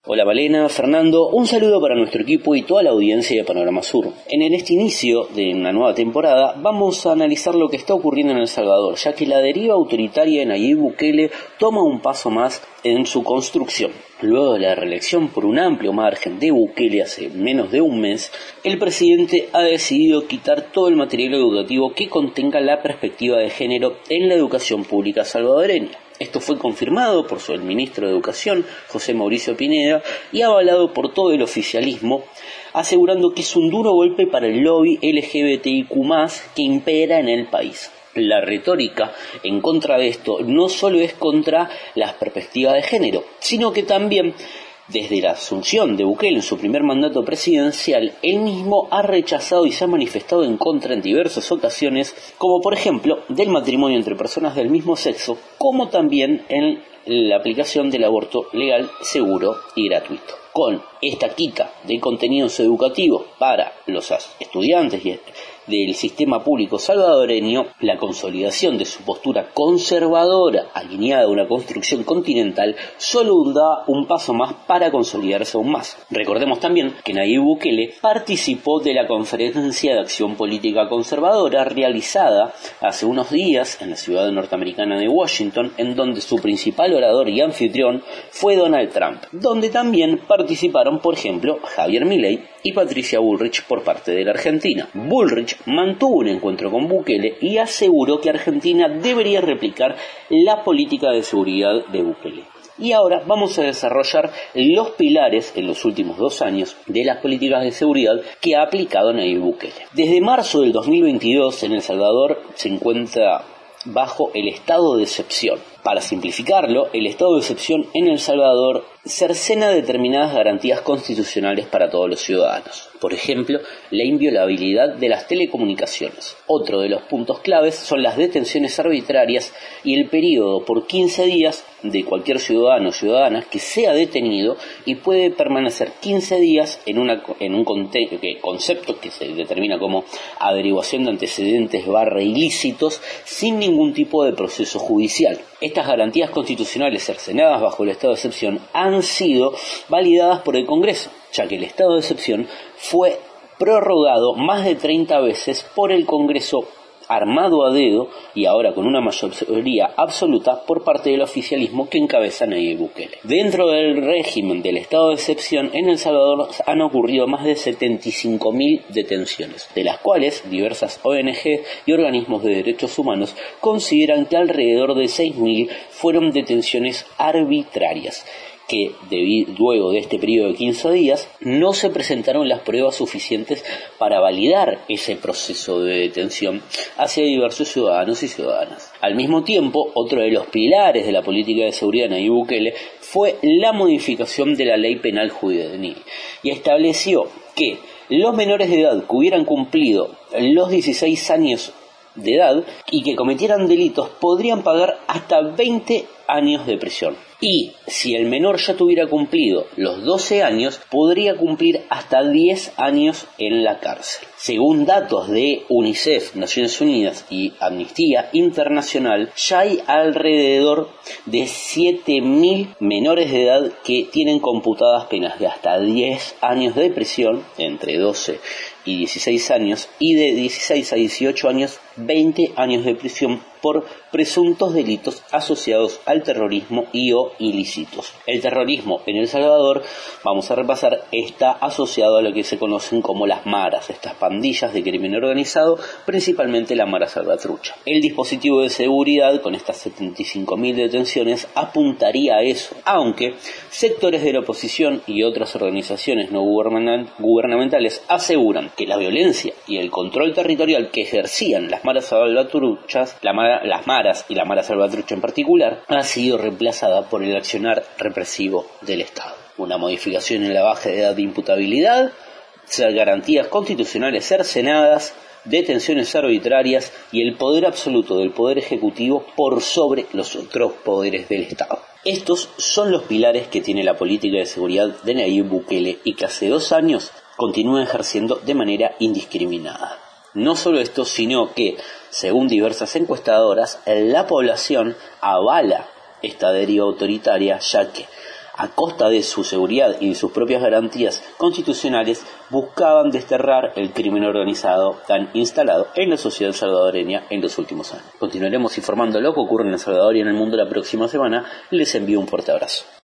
Hola Malena, Fernando, un saludo para nuestro equipo y toda la audiencia de Panorama Sur. En este inicio de una nueva temporada vamos a analizar lo que está ocurriendo en El Salvador, ya que la deriva autoritaria de Nayib Bukele toma un paso más en su construcción. Luego de la reelección por un amplio margen de Bukele hace menos de un mes, el presidente ha decidido quitar todo el material educativo que contenga la perspectiva de género en la educación pública salvadoreña. Esto fue confirmado por el ministro de Educación, José Mauricio Pineda, y avalado por todo el oficialismo, asegurando que es un duro golpe para el lobby LGBTIQ+, que impera en el país. La retórica en contra de esto no solo es contra las perspectivas de género, sino que también, desde la asunción de Bukele en su primer mandato presidencial, él mismo ha rechazado y se ha manifestado en contra en diversas ocasiones, como por ejemplo del matrimonio entre personas del mismo sexo, como también en la aplicación del aborto legal, seguro y gratuito. Con esta quita de contenidos educativos para los estudiantes del sistema público salvadoreño, la consolidación de su postura conservadora alineada a una construcción continental solo da un paso más para consolidarse aún más. Recordemos también que Nayib Bukele participó de la Conferencia de Acción Política Conservadora realizada hace unos días en la ciudad norteamericana de Washington, en donde su principal orador y anfitrión fue Donald Trump, donde también participaron, por ejemplo, Javier Milei y Patricia Bullrich por parte de la Argentina. Bullrich mantuvo un encuentro con Bukele y aseguró que Argentina debería replicar la política de seguridad de Bukele. Y ahora vamos a desarrollar los pilares en los últimos 2 años de las políticas de seguridad que ha aplicado Nayib Bukele. Desde marzo del 2022 en El Salvador se encuentra bajo el estado de excepción. Para simplificarlo, el estado de excepción en El Salvador cercena determinadas garantías constitucionales para todos los ciudadanos. Por ejemplo, la inviolabilidad de las telecomunicaciones. Otro de los puntos claves son las detenciones arbitrarias y el periodo por 15 días de cualquier ciudadano o ciudadana que sea detenido y puede permanecer 15 días en un concepto que se determina como averiguación de antecedentes / ilícitos sin ningún tipo de proceso judicial. Estas garantías constitucionales cercenadas bajo el estado de excepción han sido validadas por el Congreso, ya que el estado de excepción fue prorrogado más de 30 veces por el Congreso armado a dedo y ahora con una mayoría absoluta por parte del oficialismo que encabeza Nayib Bukele. Dentro del régimen del estado de excepción en El Salvador han ocurrido más de 75.000 detenciones, de las cuales diversas ONG y organismos de derechos humanos consideran que alrededor de 6.000 fueron detenciones arbitrarias, que luego de este periodo de 15 días no se presentaron las pruebas suficientes para validar ese proceso de detención hacia diversos ciudadanos y ciudadanas. Al mismo tiempo, otro de los pilares de la política de seguridad de Nayib Bukele fue la modificación de la ley penal juvenil y estableció que los menores de edad que hubieran cumplido los 16 años de edad y que cometieran delitos podrían pagar hasta 20 años de prisión. Y si el menor ya tuviera cumplido los 12 años, podría cumplir hasta 10 años en la cárcel. Según datos de UNICEF, Naciones Unidas y Amnistía Internacional, ya hay alrededor de 7.000 menores de edad que tienen computadas penas de hasta 10 años de prisión, entre 12 y 16 años, y de 16 a 18 años, 20 años de prisión por presuntos delitos asociados al terrorismo y o ilícitos. El terrorismo en El Salvador, vamos a repasar, está asociado a lo que se conocen como las maras, estas pandillas de crimen organizado, principalmente la Mara Salvatrucha. El dispositivo de seguridad con estas 75.000 detenciones apuntaría a eso, aunque sectores de la oposición y otras organizaciones no gubernamentales aseguran que la violencia y el control territorial que ejercían las Maras Salvatruchas, las Maras y la Mara Salvatrucha en particular, ha sido reemplazada por el accionar represivo del Estado. Una modificación en la baja edad de imputabilidad, garantías constitucionales cercenadas, detenciones arbitrarias y el poder absoluto del Poder Ejecutivo por sobre los otros poderes del Estado. Estos son los pilares que tiene la política de seguridad de Nayib Bukele y que hace 2 años continúa ejerciendo de manera indiscriminada. No solo esto, sino que, según diversas encuestadoras, la población avala esta deriva autoritaria, ya que a costa de su seguridad y de sus propias garantías constitucionales, buscaban desterrar el crimen organizado tan instalado en la sociedad salvadoreña en los últimos años. Continuaremos informando lo que ocurre en El Salvador y en el mundo la próxima semana. Les envío un fuerte abrazo.